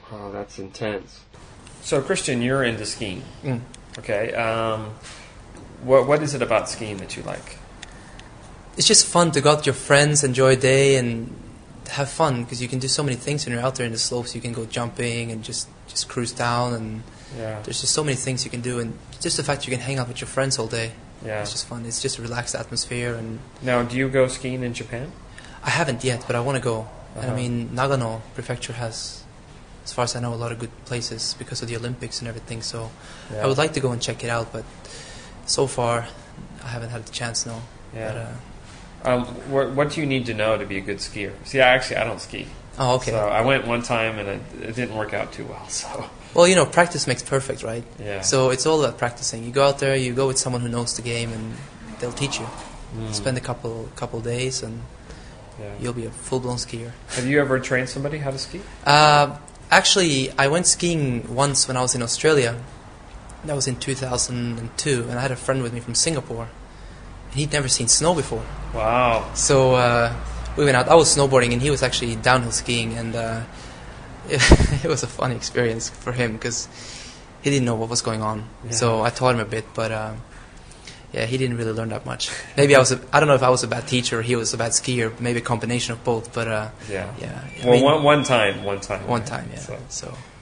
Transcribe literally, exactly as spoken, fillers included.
Oh, that's intense. So, Christian, you're into skiing. Mm. Okay. Um, what what is it about skiing that you like? It's just fun to go out with your friends, enjoy a day, and have fun because you can do so many things when you're out there in the slopes. You can go jumping and just, just cruise down, and Yeah. there's just so many things you can do. And just the fact you can hang out with your friends all day, Yeah. it's just fun. It's just a relaxed atmosphere. And Now, do you go skiing in Japan? I haven't yet, but I want to go. And I Uh-huh. mean, Nagano Prefecture has, as far as I know, a lot of good places because of the Olympics and everything. So Yeah. I would like to go and check it out, but so far I haven't had the chance. No. Yeah. But, uh, Um, what, what do you need to know to be a good skier? See, I actually I don't ski. oh, okay. So I went one time and it, it didn't work out too well. So Well, you know, practice makes perfect, right? yeah. So it's all about practicing. You go out there, you go with someone who knows the game, and they'll teach you. Mm. Spend a couple couple days, and Yeah. you'll be a full-blown skier. Have you ever trained somebody how to ski? Uh, actually, I went skiing once when I was in Australia. That was in two thousand two, and I had a friend with me from Singapore. And he'd never seen snow before. Wow. So uh, we went out. I was snowboarding, and he was actually downhill skiing, and uh, it, it was a funny experience for him because he didn't know what was going on. Yeah. So I taught him a bit, but uh, yeah, he didn't really learn that much. Maybe I was. A, I don't know if I was a bad teacher or he was a bad skier. Maybe a combination of both. But uh, Yeah. yeah. I Well, mean, one one time, one time. one right? time, yeah. So, So